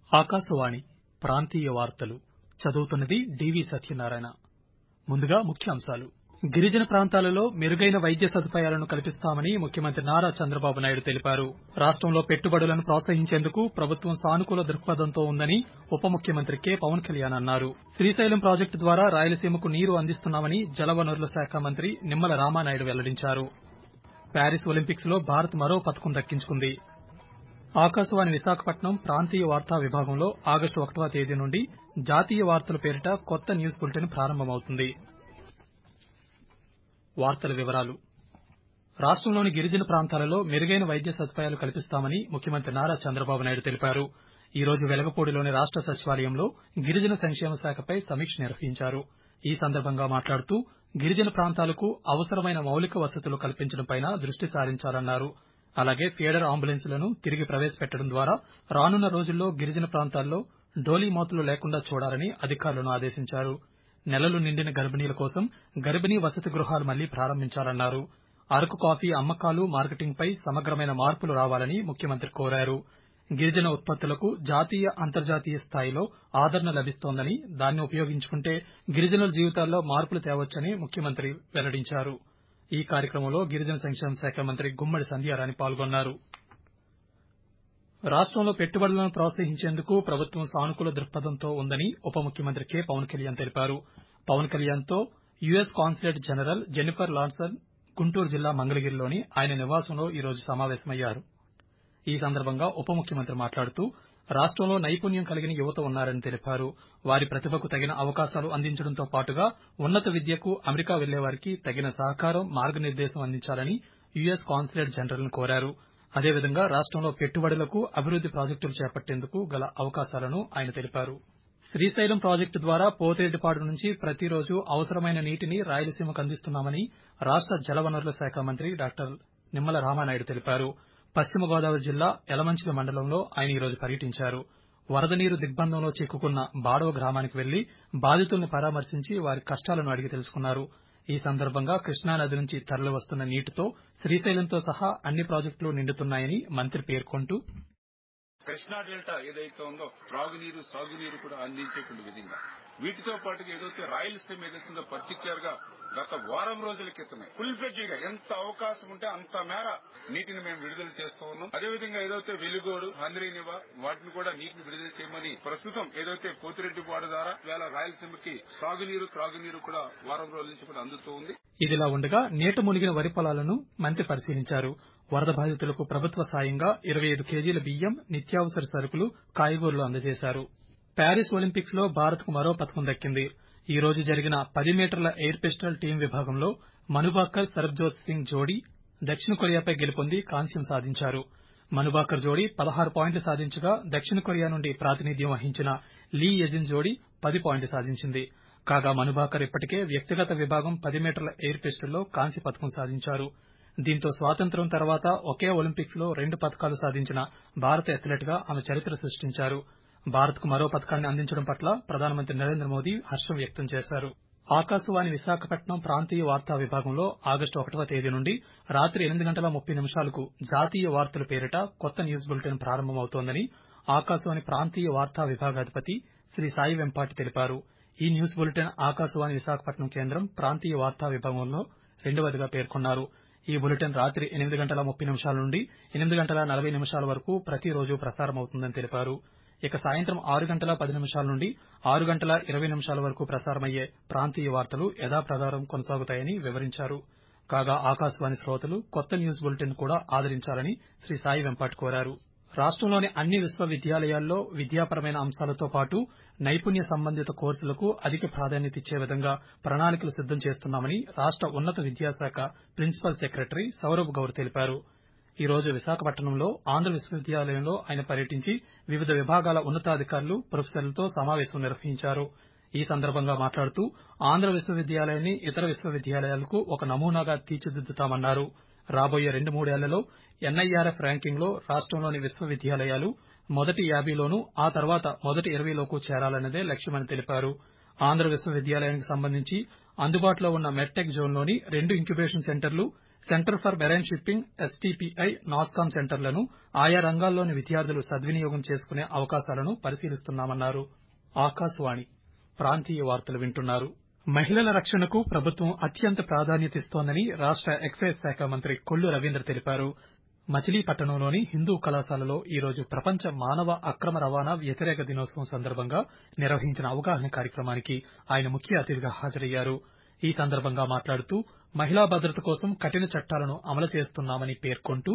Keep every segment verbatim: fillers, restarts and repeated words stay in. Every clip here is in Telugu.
ఆకాశవాణి ప్రాంతీయ వార్తలు చదువుతున్నది డివి సత్యనారాయణ. ముందుగా ముఖ్యాంశాలు. గిరిజన ప్రాంతాలలో మెరుగైన వైద్య సదుపాయాలను కల్పిస్తామని ముఖ్యమంత్రి నారా చంద్రబాబు నాయుడు తెలిపారు. రాష్టంలో పెట్టుబడులను ప్రోత్సహించేందుకు ప్రభుత్వం సానుకూల దృక్పథంతో ఉందని ఉప ముఖ్యమంత్రి కె పవన్ కళ్యాణ్ అన్నారు. శ్రీశైలం ప్రాజెక్టు ద్వారా రాయలసీమకు నీరు అందిస్తున్నామని జలవనరుల శాఖ మంత్రి నిమ్మల రామానాయుడు వెల్లడించారు. ప్యారిస్ ఒలింపిక్స్ లో భారత్ మరో పతకం దక్కించుకుంది. ఆకాశవాణి విశాఖపట్నం ప్రాంతీయ వార్తా విభాగంలో ఆగస్టు ఒకటవ తేదీ నుండి జాతీయ వార్తల పేరిట కొత్త న్యూస్ బులెటిన్ ప్రారంభమవుతుంది. వార్తల వివరాలు. రాష్టంలోని గిరిజన ప్రాంతాలలో మెరుగైన వైద్య సదుపాయాలు కల్పిస్తామని ముఖ్యమంత్రి నారా చంద్రబాబు నాయుడు తెలిపారు. ఈ రోజు వెలగపూడిలోని రాష్ట సచివాలయంలో గిరిజన సంక్షేమ శాఖపై సమీక్ష నిర్వహించారు. ఈ సందర్భంగా మాట్లాడుతూ గిరిజన ప్రాంతాలకు అవసరమైన మౌలిక వసతులు కల్పించడంపై దృష్టి సారించాలన్నారు. అలాగే ఫీడర్ అంబులెన్సులను తిరిగి ప్రవేశపెట్టడం ద్వారా రానున్న రోజుల్లో గిరిజన ప్రాంతాల్లో డోలీమోతలు లేకుండా చూడాలని అధికారులను ఆదేశించారు. నెలలు నిండిన గర్భిణీల కోసం గర్భిణీ వసతి గృహాలు మళ్లీ ప్రారంభించాలన్నారు. అరకు కాఫీ అమ్మకాలు మార్కెటింగ్పై సమగ్రమైన మార్పులు రావాలని ముఖ్యమంత్రి కోరారు. గిరిజన ఉత్పత్తులకు జాతీయ అంతర్జాతీయ స్థాయిలో ఆదరణ లభిస్తోందని దాన్ని ఉపయోగించుకుంటే గిరిజనుల జీవితాల్లో మార్పులు తేవచ్చని ముఖ్యమంత్రి వెల్లడించారు. ఈ కార్యక్రమంలో గిరిజన సంక్షేమ శాఖ మంత్రి గుమ్మడి సంధ్యారాణి పాల్గొన్నారు. రాష్టంలో పెట్టుబడులను ప్రోత్సహించేందుకు ప్రభుత్వం సానుకూల దృక్పథంతో ఉందని ఉప ముఖ్యమంత్రి కె పవన్ కళ్యాణ్ తెలిపారు. పవన్ కళ్యాణ్ తో US consulate general Jennifer Larson Guntur జిల్లా మంగళగిరిలోని ఆయన నివాసంలో ఈ రోజు సమావేశమయ్యారు. ఈ సందర్భంగా ఉప ముఖ్యమంత్రి మాట్లాడుతూ రాష్టంలో నైపుణ్యం కలిగిన యువత ఉన్నారని తెలిపారు. వారి ప్రతిభకు తగిన అవకాశాలు అందించడంతో పాటుగా ఉన్నత విద్యకు అమెరికా వెళ్లేవారికి తగిన సహకారం మార్గనిర్దేశం అందించాలని యుఎస్ కాన్సులేట్ జనరల్ ను కోరారు. అదేవిధంగా రాష్టంలో పెట్టుబడులకు అభివృద్ది ప్రాజెక్టులు చేపట్టేందుకు గల అవకాశాలను ఆయన తెలిపారు. శ్రీశైలం ప్రాజెక్టు ద్వారా పోతిరెడ్డిపాడు నుంచి ప్రతిరోజు అవసరమైన నీటిని రాయలసీమకు అందిస్తున్నామని రాష్ట జలవనరుల శాఖ మంత్రి డాక్టర్ నిమ్మల రామానాయుడు తెలిపారు. పశ్చిమ గోదావరి జిల్లా యలమంచిలి మండలంలో ఆయన ఈ రోజు పర్యటించారు. వరద నీరు దిగ్బంధంలో చిక్కుకున్న బాడవ గ్రామానికి వెళ్లి బాధితులను పరామర్శించి వారి కష్టాలను అడిగి తెలుసుకున్నారు. ఈ సందర్భంగా కృష్ణానది నుంచి తరలివస్తున్న నీటితో శ్రీశైలంతో సహా అన్ని ప్రాజెక్టులు నిండుతున్నాయని మంత్రి పేర్కొంటూ కృష్ణా డెల్టా ఏదైతే ఉందో త్రాగునీరు సాగునీరు కూడా అందించేటువంటి విధంగా వీటితో పాటుగా ఏదైతే రాయలసీమ ఏదైతుందో పర్టికులర్ గా గత వారం రోజుల క్రితమే ఫుల్ ఫ్లెడ్జ్ గా ఎంత అవకాశం ఉంటే అంత మేర నీటిని మేము విడుదల చేస్తూ ఉన్నాం. అదేవిధంగా ఏదైతే వెలుగోడు హంద్రీనివా వాటిని కూడా నీటిని విడుదల చేయమని ప్రస్తుతం ఏదైతే పోతిరెడ్డిపాడు ద్వారా వేళ రాయలసీమకి సాగునీరు త్రాగునీరు కూడా వారం రోజుల నుంచి కూడా అందుతూ ఉంది. ఇదిలా ఉండగా నీట మునిగిన వరి పొలాలను మంత్రి పరిశీలించారు. వరద బాధితులకు ప్రభుత్వ సాయంగా ఇరవై ఐదు కేజీల బియ్యం నిత్యావసర సరుకులు కాయగూరలు అందజేశారు. ప్యారిస్ ఒలింపిక్స్ లో భారత్ కు మరో పతకం దక్కింది. ఈ రోజు జరిగిన పది మీటర్ల ఎయిర్ పిస్టల్ టీం విభాగంలో మనుబాకర్ సరబ్జోత్ సింగ్ జోడీ దక్షిణ కొరియాపై గెలుపొంది కాంస్యం సాధించారు. మనుబాకర్ జోడీ పదహారు పాయింట్లు సాధించగా దక్షిణ కొరియా నుండి ప్రాతినిధ్యం వహించిన లీ యజిన్ జోడీ పది పాయింట్లు సాధించింది. కాగా మనుబాకర్ ఇప్పటికే వ్యక్తిగత విభాగం పది మీటర్ల ఎయిర్ పిస్టల్లో కాంస్య పతకం సాధించారు. దీంతో స్వాతంత్ర్యం తర్వాత ఒకే ఒలింపిక్స్ లో రెండు పతకాలు సాధించిన భారత అథ్లెట్ గా ఆమె చరిత్ర సృష్టించారు. భారత్ కు మరో పతకాన్ని అందించడం పట్ల ప్రధానమంత్రి నరేంద్ర మోదీ హర్షం వ్యక్తం చేశారు. ఆకాశవాణి విశాఖపట్నం ప్రాంతీయ వార్తా విభాగంలో ఆగస్టు ఒకటవ తేదీ నుండి రాత్రి ఎనిమిది గంటల ముప్పై నిమిషాలకు జాతీయ వార్తల పేరిట కొత్త న్యూస్ బులెటిన్ ప్రారంభమవుతోందని ఆకాశవాణి ప్రాంతీయ వార్తా విభాగాధిపతి శ్రీ సాయి వెంపాటి తెలిపారు. ఈ న్యూస్ బులెటిన్ ఆకాశవాణి విశాఖపట్నం కేంద్రం ప్రాంతీయ వార్తా విభాగంలో రెండవదిగా పేర్కొన్నారు. ఈ బులెటిన్ రాత్రి ఎనిమిది గంటల ముప్పై నిమిషాల నుండి ఎనిమిది గంటల నలభై నిమిషాల వరకు ప్రతిరోజు ప్రసారమవుతుందని తెలిపారు. ఇక సాయంత్రం ఆరు గంటల పది నిమిషాల నుండి ఆరు గంటల ఇరవై నిమిషాల వరకు ప్రసారమయ్యే ప్రాంతీయ వార్తలు యథాప్రకారం కొనసాగుతాయని వివరించారు. కాగా ఆకాశవాణి శ్రోతలు కొత్త న్యూస్ బులెటిన్ కూడా ఆదరించాలని శ్రీ సాయి వెంపాటి కోరారు. రాష్టంలోని అన్ని విశ్వవిద్యాలయాల్లో విద్యాపరమైన అంశాలతో పాటు నైపుణ్య సంబంధిత కోర్సులకు అధిక ప్రాధాన్యత ఇచ్చే విధంగా ప్రణాళికలు సిద్దం చేస్తున్నామని రాష్ట ఉన్నత విద్యాశాఖ ప్రిన్సిపల్ సెక్రటరీ సౌరభ్ గౌర్ తెలిపారు. ఈ రోజు విశాఖపట్నంలో ఆంధ్ర విశ్వవిద్యాలయంలో ఆయన పర్యటించి వివిధ విభాగాల ఉన్నతాధికారులు ప్రొఫెసర్లతో సమావేశం నిర్వహించారు. ఈ సందర్భంగా మాట్లాడుతూ ఆంధ్ర విశ్వవిద్యాలయాన్ని ఇతర విశ్వవిద్యాలయాలకు ఒక నమూనాగా తీర్చిదిద్దుతామన్నారు. రాబోయే రెండు మూడేళ్లలో ఎన్ఐఆర్ఎఫ్ ర్యాంకింగ్ లో రాష్టంలోని విశ్వవిద్యాలయాలు మొదటి యాభైలోనూ ఆ తర్వాత మొదటి ఇరవైలోకి చేరాలన్నదే లక్ష్యమని తెలిపారు. ఆంధ్ర విశ్వవిద్యాలయానికి సంబంధించి అందుబాటులో ఉన్న మెడ్టెక్ జోన్లోని రెండు ఇంక్యుబేషన్ సెంటర్లు centre for marine shipping STPI NASSCOM సెంటర్లను ఆయా రంగాల్లోని విద్యార్థులు సద్వినియోగం చేసుకునే అవకాశాలను పరిశీలిస్తున్నామన్నారు. ఆకాశవాణి ప్రాంతీయ వార్తలు వింటున్నారు. మహిళల రక్షణకు ప్రభుత్వం అత్యంత ప్రాధాన్యతిస్తోందని రాష్ట ఎక్సైజ్ శాఖ మంత్రి కొల్లు రవీంద్ర తెలిపారు. మచిలీపట్నంలోని హిందూ కళాశాలలో ఈరోజు ప్రపంచ మానవ అక్రమ రవాణా వ్యతిరేక దినోత్సవం సందర్భంగా నిర్వహించిన అవగాహన కార్యక్రమానికి ఆయన ముఖ్య అతిథిగా హాజరయ్యారు. ఈ సందర్భంగా మాట్లాడుతూ మహిళా భద్రత కోసం కఠిన చట్టాలను అమలు చేస్తున్నామని పేర్కొంటూ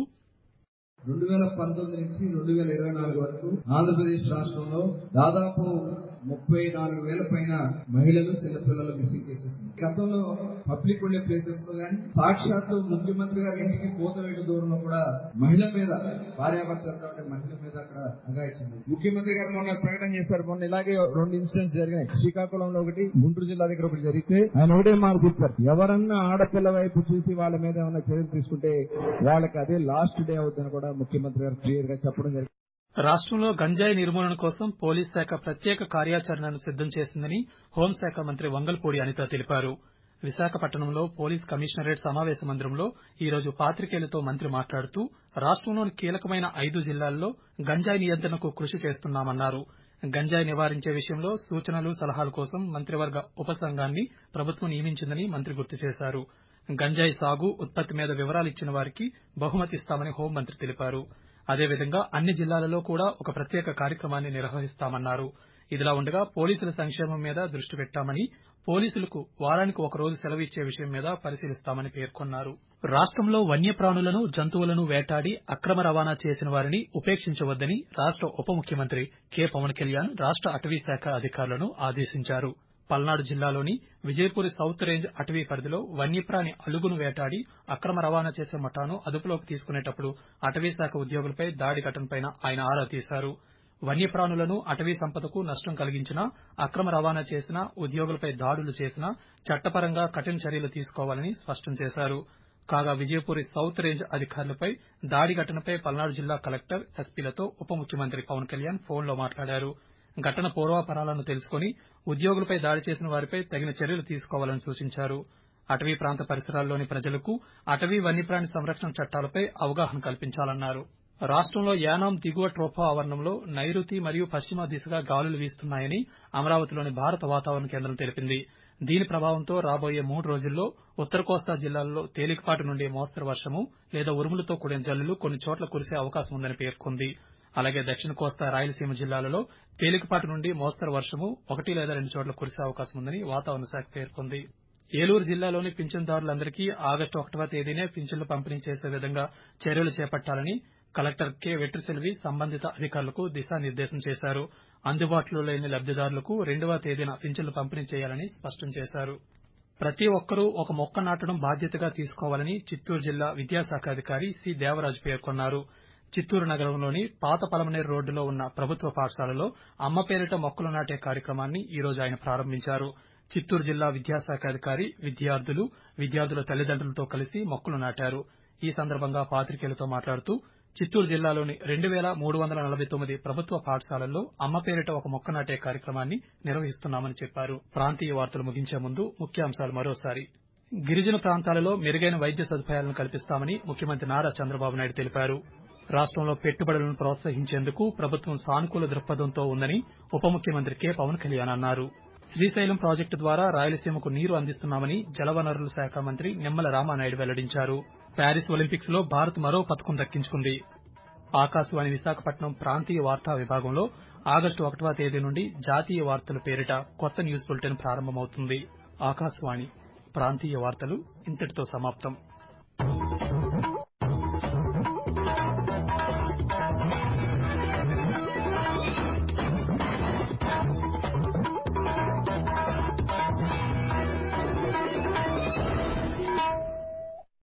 రెండు వేల పంతొమ్మిది నుంచి రెండు వేల ఇరవై నాలుగు వరకు ఆంధ్రప్రదేశ్ రాష్ట్రంలో దాదాపు ముప్పై నాలుగు వేల పైన మహిళలు చిన్నపిల్లలు మిస్సింగ్ కేసెస్. గతంలో పబ్లిక్ ఉండే ప్లేసెస్ లో కానీ సాక్షాత్తు ముఖ్యమంత్రి గారి ఇంటికి కోతవేటు దూరంలో కూడా మహిళ మీద భార్యాభర్తలతో ఉండే మహిళ మీద అక్కడ అగాయించింది. ముఖ్యమంత్రి గారు మొన్న ప్రకటన చేశారు. మొన్న ఇలాగే రెండు ఇన్సిడెంట్స్ జరిగినాయి. శ్రీకాకుళంలో ఒకటి, గుంటూరు జిల్లా దగ్గర ఒకటి జరిగితే ఆయన ఒకటే మాట చెప్పారు, ఎవరన్నా ఆడపిల్ల వైపు చూసి వాళ్ళ మీద ఏమైనా చర్యలు తీసుకుంటే వాళ్ళకి అదే లాస్ట్ డే అవుతుందని కూడా ముఖ్యమంత్రి గారు క్లియర్ గా చెప్పడం జరిగింది. రాష్ట్రంలో గంజాయి నిర్మూలన కోసం పోలీస్ శాఖ ప్రత్యేక కార్యాచరణను సిద్దం చేసిందని హోంశాఖ మంత్రి వంగల్పూడి అనిత తెలిపారు. విశాఖపట్నంలో పోలీస్ కమిషనరేట్ సమావేశ మందిరంలో ఈరోజు పాతికేయులతో మంత్రి మాట్లాడుతూ రాష్ట్రంలోని కీలకమైన ఐదు జిల్లాల్లో గంజాయి నియంత్రణకు కృషి చేస్తున్నామన్నారు. గంజాయి నివారించే విషయంలో సూచనలు సలహాల కోసం మంత్రివర్గ ఉపసంఘాన్ని ప్రభుత్వం నియమించిందని మంత్రి గుర్తు చేశారు. గంజాయి సాగు, ఉత్పత్తి మీద వివరాలిచ్చిన వారికి బహుమతిస్తామని హోంమంత్రి తెలిపారు. అదేవిధంగా అన్ని జిల్లాలలో కూడా ఒక ప్రత్యేక కార్యక్రమాన్ని నిర్వహిస్తామన్నారు. ఇదిలా ఉండగా పోలీసుల సంక్షేమం మీద దృష్టి పెట్టామని, పోలీసులకు వారానికి ఒక రోజు సెలవు ఇచ్చే విషయం మీద పరిశీలిస్తామని పేర్కొన్నారు. రాష్ట్రంలో వన్యప్రాణులను, జంతువులను వేటాడి అక్రమ రవాణా చేసిన వారిని ఉపేక్షించవద్దని రాష్ట ఉప ముఖ్యమంత్రి కె పవన్ కళ్యాణ్ రాష్ట అటవీ శాఖ అధికారులను ఆదేశించారు. పల్నాడు జిల్లాలోని విజయపూరి సౌత్ రేంజ్ అటవీ పరిధిలో వన్యప్రాణి అలుగును వేటాడి అక్రమ రవాణా చేసే ముఠాను అదుపులోకి తీసుకునేటప్పుడు అటవీ శాఖ ఉద్యోగులపై దాడి ఘటనపై ఆయన ఆరా తీశారు. వన్యప్రాణులను, అటవీ సంపదకు నష్టం కలిగించినా, అక్రమ రవాణా చేసినా, ఉద్యోగులపై దాడులు చేసినా చట్టపరంగా కఠిన చర్యలు తీసుకోవాలని స్పష్టం చేశారు. కాగా విజయపూరి సౌత్ రేంజ్ అధికారులపై దాడి ఘటనపై పల్నాడు జిల్లా కలెక్టర్, ఎస్పీలతో ఉప ముఖ్యమంత్రి పవన్ కళ్యాణ్ ఫోన్లో మాట్లాడారు. ఘటన పూర్వాపరాలను తెలుసుకుని ఉద్యోగులపై దాడి చేసిన వారిపై తగిన చర్యలు తీసుకోవాలని సూచించారు. అటవీ ప్రాంత పరిసరాల్లోని ప్రజలకు అటవీ వన్యప్రాణి సంరక్షణ చట్టాలపై అవగాహన కల్పించాలన్నారు. రాష్ట్రంలో యానాం దిగువ ట్రోపా ఆవరణంలో నైరుతి మరియు పశ్చిమ దిశగా గాలులు వీస్తున్నాయని అమరావతిలోని భారత వాతావరణ కేంద్రం తెలిపింది. దీని ప్రభావంతో రాబోయే మూడు రోజుల్లో ఉత్తర కోస్తా జిల్లాల్లో తేలికపాటి నుండి మోస్తరు వర్షము లేదా ఉరుములతో కూడిన జల్లులు కొన్ని చోట్ల కురిసే అవకాశం ఉందని పేర్కొంది. అలాగే దక్షిణ కోస్తా, రాయలసీమ జిల్లాలలో తేలికపాటి నుండి మోస్తరు వర్షము ఒకటి లేదా రెండు చోట్ల కురిసే అవకాశం ఉందని వాతావరణ శాఖ పేర్కొంది. ఏలూరు జిల్లాలోని పింఛన్దారులందరికీ ఆగస్టు ఒకటవ తేదీనే పింఛన్లు పంపిణీ చేసే విధంగా చర్యలు చేపట్టాలని కలెక్టర్ కె వెట్రిసెల్వి సంబంధిత అధికారులకు దిశానిర్దేశం చేశారు. అందుబాటులో లేని లబ్దిదారులకు రెండవ తేదీన పింఛన్లు పంపిణీ చేయాలని స్పష్టం చేశారు. ప్రతి ఒక్కరూ ఒక మొక్క నాటడం బాధ్యతగా తీసుకోవాలని చిత్తూరు జిల్లా విద్యాశాఖ అధికారి సి దేవరాజు పేర్కొన్నారు. చిత్తూరు నగరంలోని పాత పలమనేరు రోడ్డులో ఉన్న ప్రభుత్వ పాఠశాలలో అమ్మ పేరిట మొక్కలు నాటే కార్యక్రమాన్ని ఈ రోజు ఆయన ప్రారంభించారు. చిత్తూరు జిల్లా విద్యాశాఖ అధికారి విద్యార్థులు, విద్యార్థుల తల్లిదండ్రులతో కలిసి మొక్కలు నాటారు. ఈ సందర్భంగా పాతికేయులతో మాట్లాడుతూ చిత్తూరు జిల్లాలోని రెండు వేల మూడు వందల నలభై తొమ్మిది ప్రభుత్వ పాఠశాలల్లో అమ్మ పేరిట ఒక మొక్క నాటే కార్యక్రమాన్ని నిర్వహిస్తున్నామని చెప్పారు. ప్రాంతీయ వార్తలు ముగించే ముందు ముఖ్యాంశాలు మరోసారి. గిరిజన ప్రాంతాలలో మెరుగైన వైద్య సదుపాయాలను కల్పిస్తామని ముఖ్యమంత్రి నారా చంద్రబాబు నాయుడు తెలిపారు. రాష్ట్రంలో పెట్టుబడులను ప్రోత్సహించేందుకు ప్రభుత్వం సానుకూల దృక్పథంతో ఉందని ఉప ముఖ్యమంత్రి కె పవన్ కళ్యాణ్ అన్నారు. శ్రీశైలం ప్రాజెక్టు ద్వారా రాయలసీమకు నీరు అందిస్తున్నామని జలవనరుల శాఖ మంత్రి నిమ్మల రామానాయుడు వెల్లడించారు. ప్యారిస్ ఒలింపిక్స్ లో భారత్ మరో పతకం దక్కించుకుంది. ఆకాశవాణి విశాఖపట్నం ప్రాంతీయ వార్తా విభాగంలో ఆగస్టు ఒకటవ తేదీ నుండి జాతీయ వార్తల పేరిట కొత్త న్యూస్ బులెటిన్ ప్రారంభమవుతుంది. ఆకాశవాణి ప్రాంతీయ వార్తలు ఇంతటితో సమాప్తం.